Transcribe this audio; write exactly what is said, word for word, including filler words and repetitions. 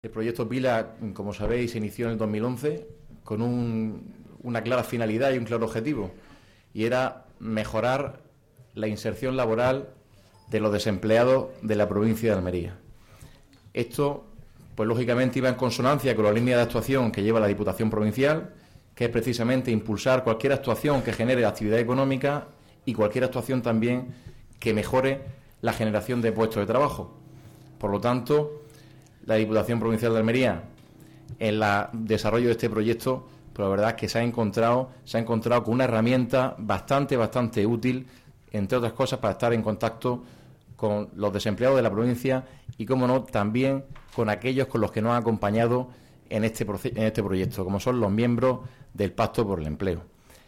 El proyecto Pila, como sabéis, se inició en el dos mil once con un, una clara finalidad y un claro objetivo, y era mejorar la inserción laboral de los desempleados de la provincia de Almería. Esto, pues lógicamente, iba en consonancia con la línea de actuación que lleva la Diputación Provincial, que es precisamente impulsar cualquier actuación que genere actividad económica y cualquier actuación también que mejore la generación de puestos de trabajo. Por lo tanto, la Diputación Provincial de Almería, en el desarrollo de este proyecto, pues la verdad es que se ha encontrado, se ha encontrado con una herramienta bastante, bastante útil, entre otras cosas, para estar en contacto con los desempleados de la provincia y, como no, también con aquellos con los que nos han acompañado en este, en este proyecto, como son los miembros del Pacto por el Empleo.